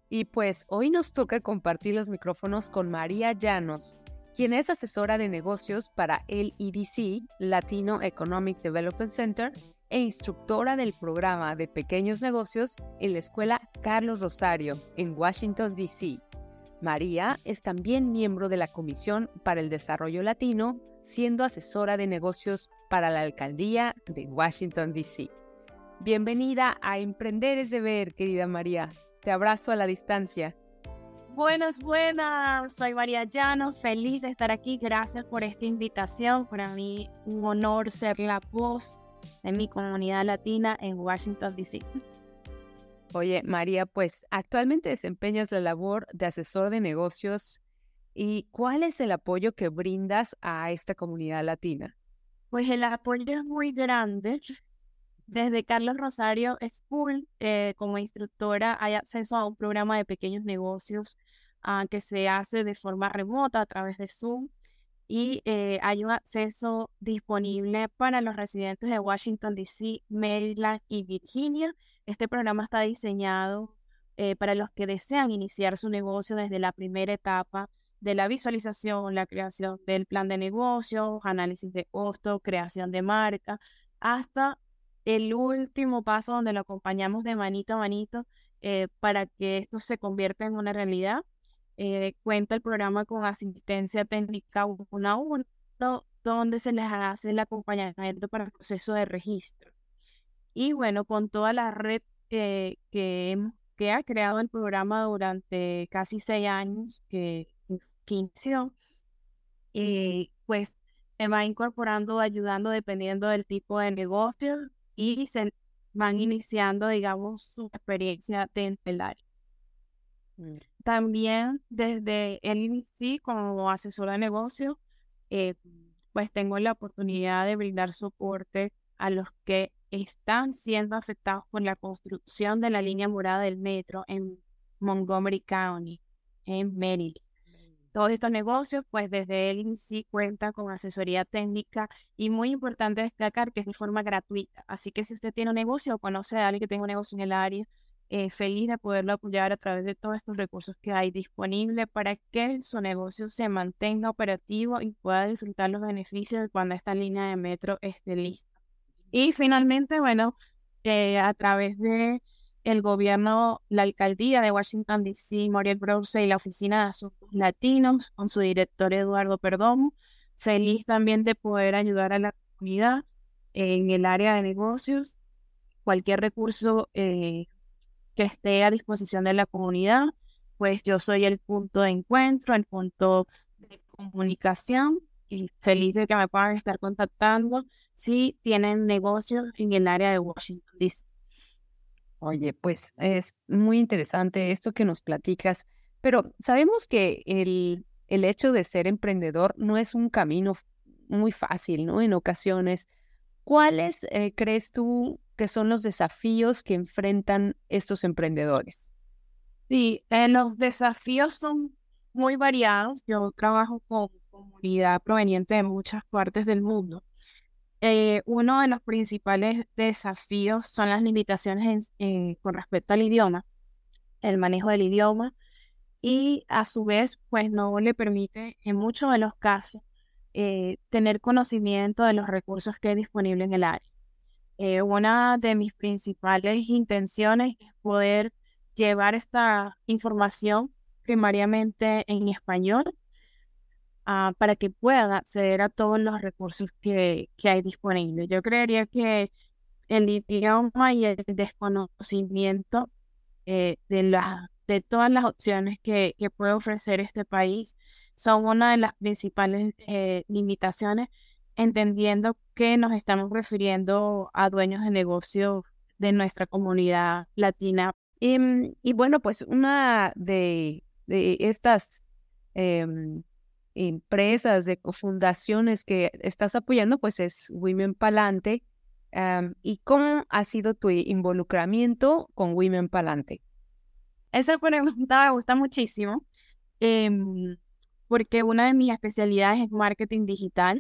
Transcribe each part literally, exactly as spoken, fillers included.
Y pues hoy nos toca compartir los micrófonos con María Llanos, quien es asesora de negocios para el E D C, Latino Economic Development Center, e instructora del programa de pequeños negocios en la Escuela Carlos Rosario, en Washington, D C María es también miembro de la Comisión para el Desarrollo Latino, siendo asesora de negocios para la Alcaldía de Washington, D C Bienvenida a Emprender es Deber, querida María. Te abrazo a la distancia. Buenas, buenas. Soy María Llanos, feliz de estar aquí. Gracias por esta invitación. Para mí un honor ser la voz de mi comunidad latina en Washington, D C Oye, María, pues actualmente desempeñas la labor de asesor de negocios. ¿Y cuál es el apoyo que brindas a esta comunidad latina? Pues el apoyo es muy grande. Desde Carlos Rosario School, eh, como instructora, hay acceso a un programa de pequeños negocios uh, que se hace de forma remota a través de Zoom y eh, hay un acceso disponible para los residentes de Washington, D C, Maryland y Virginia. Este programa está diseñado eh, para los que desean iniciar su negocio desde la primera etapa de la visualización, la creación del plan de negocios, análisis de costo, creación de marca, hasta el último paso donde lo acompañamos de manito a manito eh, para que esto se convierta en una realidad. Eh, cuenta el programa con asistencia técnica uno a uno, donde se les hace el acompañamiento para el proceso de registro. Y bueno, con toda la red que, que, que ha creado el programa durante casi seis años que, que inició, eh, pues se va incorporando, ayudando dependiendo del tipo de negocio y se van iniciando, digamos, su experiencia dentro del área. Mm. También desde el I D C como asesora de negocio, eh, pues tengo la oportunidad de brindar soporte a los que están siendo afectados por la construcción de la línea morada del metro en Montgomery County, en Maryland. Todos estos negocios, pues desde el I D C cuentan con asesoría técnica y muy importante destacar que es de forma gratuita. Así que si usted tiene un negocio o conoce a alguien que tenga un negocio en el área, eh, feliz de poderlo apoyar a través de todos estos recursos que hay disponibles para que su negocio se mantenga operativo y pueda disfrutar los beneficios cuando esta línea de metro esté lista. Y finalmente, bueno, eh, a través de el gobierno, la alcaldía de Washington, D C, Muriel Browse y la Oficina de Asuntos Latinos, con su director Eduardo Perdomo, feliz también de poder ayudar a la comunidad en el área de negocios. Cualquier recurso eh, que esté a disposición de la comunidad, pues yo soy el punto de encuentro, el punto de comunicación y feliz de que me puedan estar contactando si tienen negocios en el área de Washington, D C Oye, pues es muy interesante esto que nos platicas, pero sabemos que el, el hecho de ser emprendedor no es un camino muy fácil, ¿no? En ocasiones, ¿cuáles eh, crees tú que son los desafíos que enfrentan estos emprendedores? Sí, eh, los desafíos son muy variados. Yo trabajo con comunidad proveniente de muchas partes del mundo. Eh, uno de los principales desafíos son las limitaciones en, eh, con respecto al idioma, el manejo del idioma, y a su vez, pues no le permite en muchos de los casos eh, tener conocimiento de los recursos que hay disponibles en el área. Eh, una de mis principales intenciones es poder llevar esta información primariamente en español uh, para que puedan acceder a todos los recursos que, que hay disponibles. Yo creería que el idioma y el desconocimiento eh, de, la, de todas las opciones que, que puede ofrecer este país son una de las principales eh, limitaciones, entendiendo que nos estamos refiriendo a dueños de negocios de nuestra comunidad latina. Y, y bueno, pues una de, de estas eh, empresas, de fundaciones que estás apoyando, pues es Women Palante. Um, ¿Y cómo ha sido tu involucramiento con Women Palante? Esa pregunta me gusta muchísimo, eh, porque una de mis especialidades es marketing digital.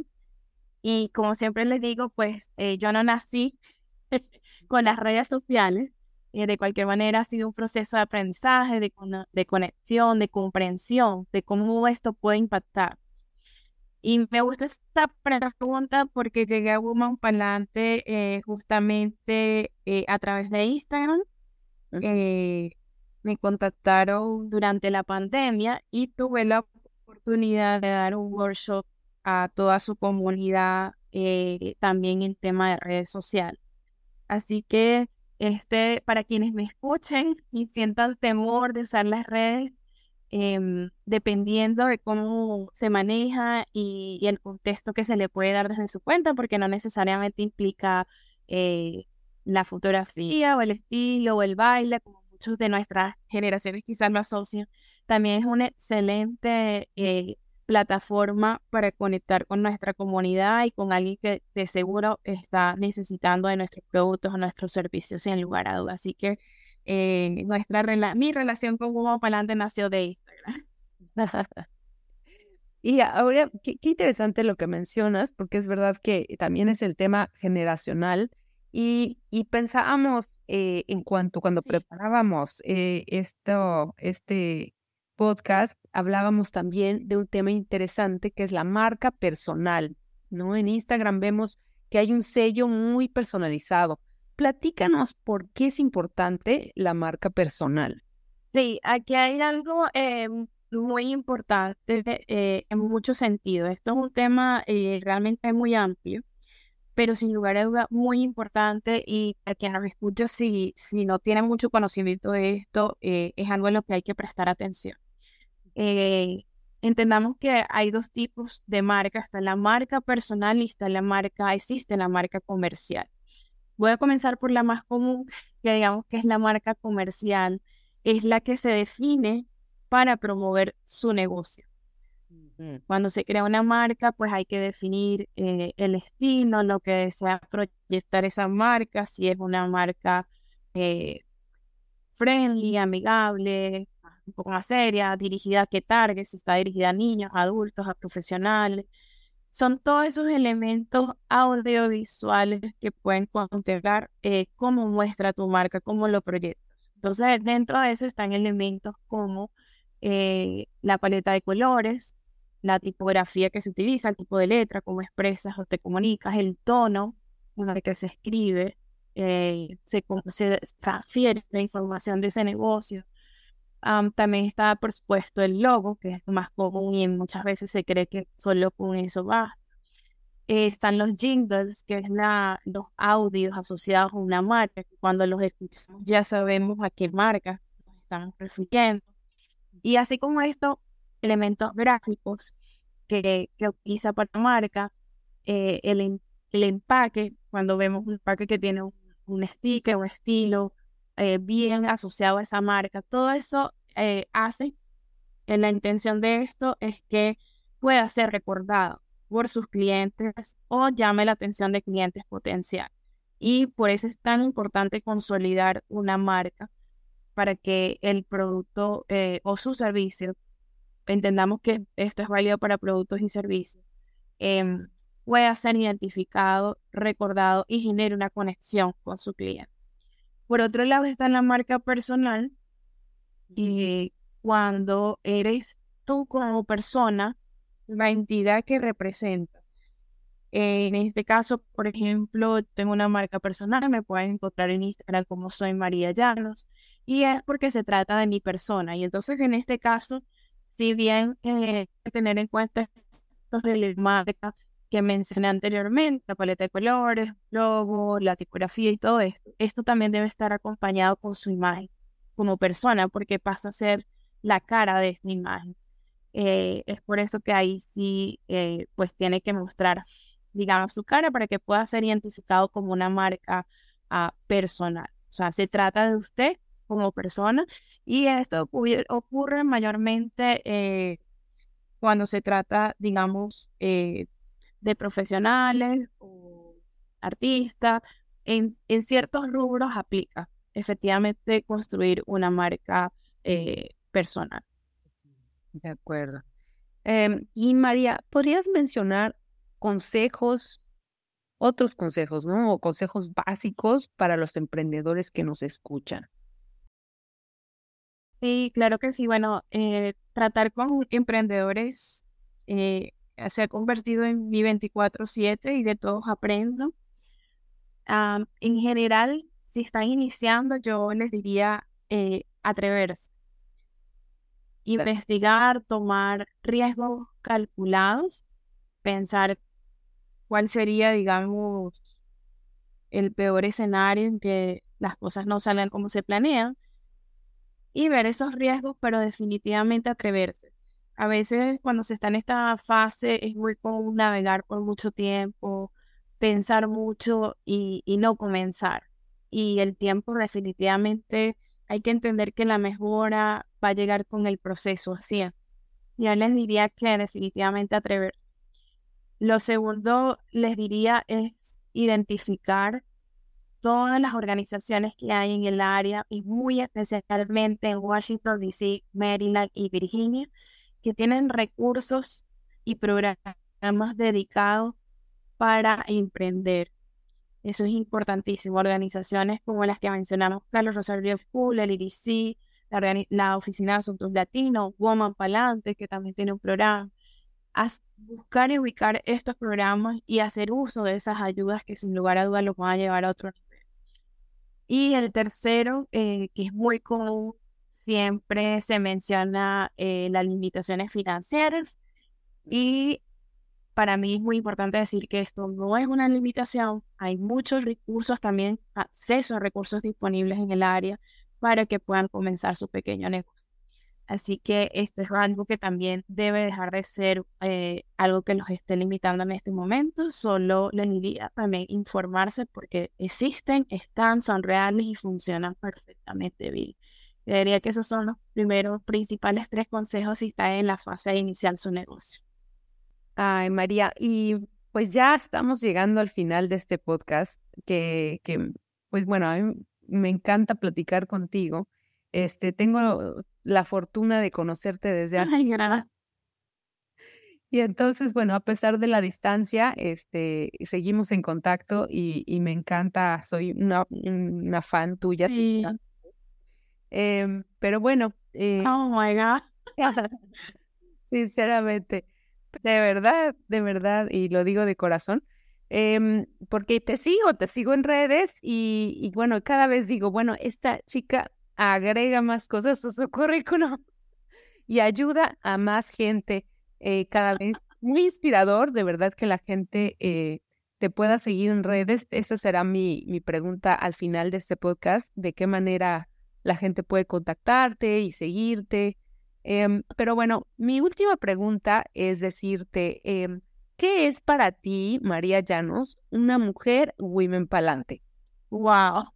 Y como siempre les digo, pues eh, yo no nací con las redes sociales. eh, de cualquier manera ha sido un proceso de aprendizaje, de, cono- de conexión, de comprensión, de cómo esto puede impactar. Y me gusta esta pregunta porque llegué a Woman Palante eh, justamente eh, a través de Instagram. Ujú. eh, Me contactaron durante la pandemia y tuve la oportunidad de dar un workshop a toda su comunidad eh, también en tema de redes sociales. Así que este, para quienes me escuchen y sientan temor de usar las redes, em, dependiendo de cómo se maneja y, y el contexto que se le puede dar desde su cuenta, porque no necesariamente implica eh, la fotografía o el estilo o el baile, como muchos de nuestras generaciones quizás lo asocian. También es una excelente eh, plataforma para conectar con nuestra comunidad y con alguien que de seguro está necesitando de nuestros productos o nuestros servicios sin lugar a dudas. Así que eh, nuestra rela- mi relación con Google Palante nació de Instagram. Y ahora, qué, qué interesante lo que mencionas, porque es verdad que también es el tema generacional y, y pensábamos eh, en cuanto cuando Sí, preparábamos eh, esto, este podcast, hablábamos también de un tema interesante que es la marca personal, ¿no? En Instagram vemos que hay un sello muy personalizado. Platícanos por qué es importante la marca personal. sí, aquí hay algo eh, muy importante eh, en muchos sentidos. Esto es un tema eh, realmente muy amplio, pero sin lugar a duda muy importante y a quien nos escucha, si, si no tiene mucho conocimiento de esto, eh, es algo en lo que hay que prestar atención. Eh, Entendamos que hay dos tipos de marca, está la marca personal y está la marca, existe la marca comercial. Voy a comenzar por la más común, que digamos que es la marca comercial, es la que se define para promover su negocio. Ujú. Cuando se crea una marca, pues hay que definir eh, el estilo, lo que desea proyectar esa marca, si es una marca eh, friendly, amigable, un poco más seria, dirigida a qué target, si está dirigida a niños, a adultos, a profesionales. Son todos esos elementos audiovisuales que pueden contemplar eh, cómo muestra tu marca, cómo lo proyectas. Entonces, dentro de eso están elementos como eh, la paleta de colores, la tipografía que se utiliza, el tipo de letra, cómo expresas o te comunicas, el tono con el que se escribe, eh, se, com- se transfiere la información de ese negocio. Am, también está, por supuesto, el logo, que es lo más común y muchas veces se cree que solo con eso basta. Eh, están los jingles, que es la, los audios asociados a una marca, que cuando los escuchamos ya sabemos a qué marca nos están refiriendo. Y así como estos elementos gráficos que, que utiliza para la marca, eh, el, em- el empaque, cuando vemos un empaque que tiene un, un sticker, un estilo eh, bien asociado a esa marca, todo eso eh, hace, en la intención de esto es que pueda ser recordado por sus clientes o llame la atención de clientes potenciales. Y por eso es tan importante consolidar una marca para que el producto eh, o su servicio, entendamos que esto es válido para productos y servicios, em, pueda ser identificado, recordado y genere una conexión con su cliente. Por otro lado está la marca personal y cuando eres tú como persona, la entidad que representa. En este caso, por ejemplo, tengo una marca personal, me pueden encontrar en Instagram como soy María Llanos, y es porque se trata de mi persona. Y entonces, en este caso, si bien eh, hay que tener en cuenta estos de la marca que mencioné anteriormente, la paleta de colores, logo, la tipografía y todo esto, esto también debe estar acompañado con su imagen como persona, porque pasa a ser la cara de esta imagen. Eh, es por eso que ahí sí, eh, pues tiene que mostrar, digamos, su cara para que pueda ser identificado como una marca ah, personal. O sea, se trata de usted como persona y esto ocurre, ocurre mayormente eh, cuando se trata, digamos, eh, de profesionales o artistas. En, en ciertos rubros aplica efectivamente construir una marca eh, personal. De acuerdo. Em, y María, ¿podrías mencionar consejos otros consejos, ¿no? O consejos básicos para los emprendedores que nos escuchan. Sí, claro que sí. Bueno, eh, tratar con emprendedores eh, se ha convertido en mi veinticuatro siete y de todos aprendo. Ah, en general, si están iniciando, yo les diría eh, atreverse, investigar, tomar riesgos calculados, pensar cuál sería, digamos, el peor escenario en que las cosas no salgan como se planean y ver esos riesgos, pero definitivamente atreverse. A veces cuando se está en esta fase es muy común navegar por mucho tiempo, pensar mucho y, y no comenzar. Y el tiempo definitivamente hay que entender que la mejora va a llegar con el proceso, así es. Yo les diría que definitivamente atreverse. Lo segundo les diría es identificar todas las organizaciones que hay en el área y muy especialmente en Washington, D C, Maryland y Virginia, que tienen recursos y programas dedicados para emprender. Eso es importantísimo. Organizaciones como las que mencionamos, Carlos Rosario School, el I D C, la, organi- la Oficina de Asuntos Latinos, Woman Palante, que también tiene un programa. As- buscar y ubicar estos programas y hacer uso de esas ayudas que sin lugar a dudas los van a llevar a otro nivel. Y el tercero, eh, que es muy común, siempre se menciona eh, las limitaciones financieras y para mí es muy importante decir que esto no es una limitación. Hay muchos recursos también, acceso a recursos disponibles en el área para que puedan comenzar su pequeño negocio. Así que esto es algo que también debe dejar de ser eh, algo que los esté limitando en este momento. Solo les diría también informarse porque existen, están, son reales y funcionan perfectamente bien. Yo diría que esos son los primeros principales tres consejos si está en la fase de iniciar su negocio. Ay, María, y pues ya estamos llegando al final de este podcast, que, que pues bueno, a mí me encanta platicar contigo. Este, tengo la fortuna de conocerte desde hace, Ay, gracias. y entonces, bueno, a pesar de la distancia, este, seguimos en contacto y, y me encanta, soy una, una fan tuya, Sí. sinceramente. Em, pero bueno, eh, Oh my God. sinceramente, de verdad, de verdad, y lo digo de corazón, em, porque te sigo, te sigo en redes y, y bueno, cada vez digo, bueno, esta chica agrega más cosas a su currículum y ayuda a más gente eh, cada vez. Muy inspirador, de verdad, que la gente eh, te pueda seguir en redes. Esa será mi, mi pregunta al final de este podcast, de qué manera la gente puede contactarte y seguirte. Em, pero bueno, mi última pregunta es decirte, em, ¿qué es para ti, María Llanos, una mujer women palante? Wow.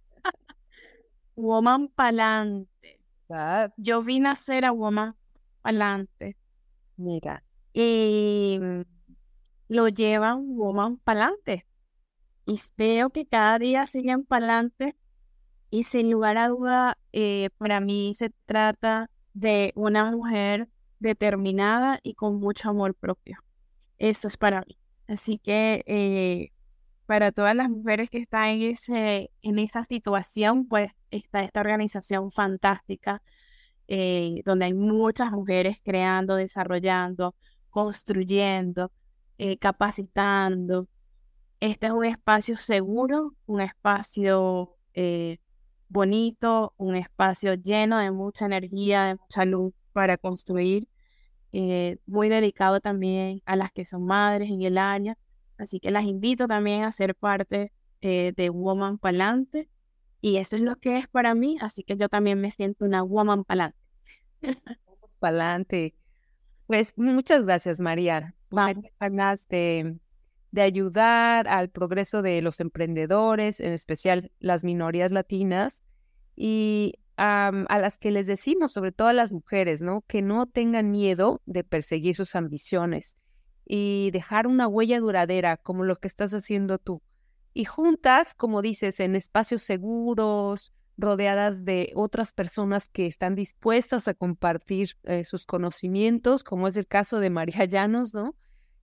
Woman Palante. ¿Verdad? Yo vine a ser a Woman Palante Mira, y mm, lo llevan Woman Palante. Y veo que cada día siguen Palante y sin lugar a duda, eh, para mí se trata de una mujer determinada y con mucho amor propio. Eso es para mí. Así que eh, para todas las mujeres que están en ese, en esa situación, pues está esta organización fantástica eh, donde hay muchas mujeres creando, desarrollando, construyendo, eh, capacitando. Este es un espacio seguro, un espacio eh, bonito, un espacio lleno de mucha energía, de mucha luz para construir, eh, muy dedicado también a las que son madres en el área. Así que las invito también a ser parte eh, de Woman Palante. Y eso es lo que es para mí, así que yo también me siento una Woman Palante. vamos para adelante. Pues muchas gracias, María. Me Vamos. ganas de, de ayudar al progreso de los emprendedores, en especial las minorías latinas, y am, a las que les decimos, sobre todo a las mujeres, ¿no? Que no tengan miedo de perseguir sus ambiciones y dejar una huella duradera como lo que estás haciendo tú. Y juntas, como dices, en espacios seguros, rodeadas de otras personas que están dispuestas a compartir eh, sus conocimientos, como es el caso de María Llanos, ¿no?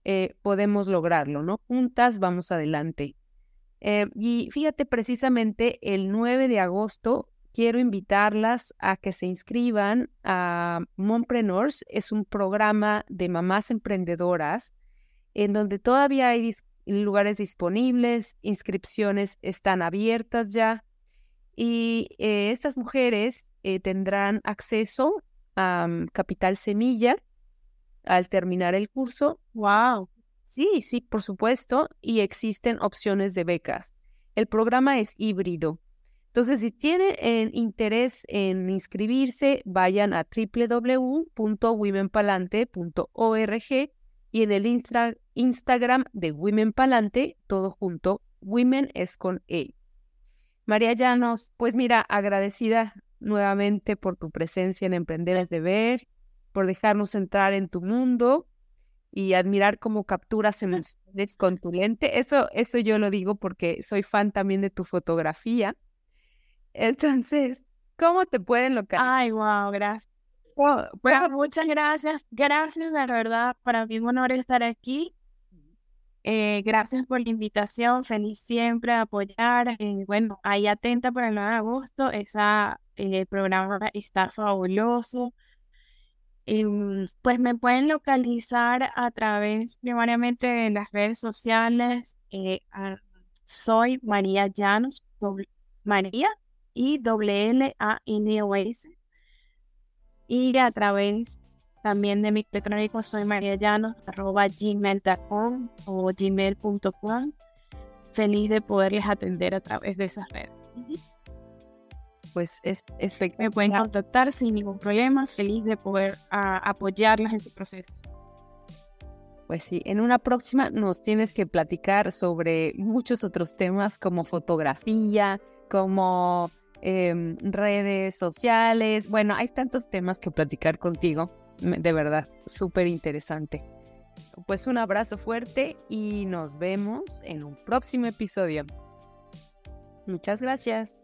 eh, podemos lograrlo, ¿no? Juntas vamos adelante. Eh, y fíjate, precisamente el nueve de agosto quiero invitarlas a que se inscriban a Mompreneurs. Es un programa de mamás emprendedoras en donde todavía hay dis- lugares disponibles, inscripciones están abiertas ya, y eh, estas mujeres eh, tendrán acceso a um, Capital Semilla al terminar el curso. Wow. Sí, sí, por supuesto, y existen opciones de becas. El programa es híbrido. Entonces, si tienen eh, interés en inscribirse, vayan a w w w punto women palante punto org y en el instra- Instagram de Women Palante, todo junto, Women es con E. María Llanos, pues mira, agradecida nuevamente por tu presencia en Emprender es Deber, por dejarnos entrar en tu mundo y admirar cómo capturas emociones con tu lente. Eso, eso yo lo digo porque soy fan también de tu fotografía. Entonces, ¿cómo te pueden localizar? Ay, wow, gracias. Oh, pues, Bueno, muchas gracias. Gracias, de verdad. Para mí es un honor estar aquí. Eh, gracias por la invitación. Feliz siempre a apoyar. Eh, bueno, ahí atenta para el nueve de agosto. Esa, eh, el programa está fabuloso. Em, pues me pueden localizar a través primariamente de las redes sociales. Eh, a- soy María Llanos, doble- María y doble L A N O S. Y a través también de mi electrónico soy mariallanos arroba gmail punto com o gmail punto com. Feliz de poderles atender a través de esas redes. pues es Me espectacular. pueden contactar sin ningún problema. Feliz de poder ah, apoyarlas en su proceso. Pues sí, en una próxima nos tienes que platicar sobre muchos otros temas como fotografía, como em, redes sociales. Bueno, hay tantos temas que platicar contigo. Me- De verdad, súper interesante. Pues un abrazo fuerte y nos vemos en un próximo episodio. Muchas gracias.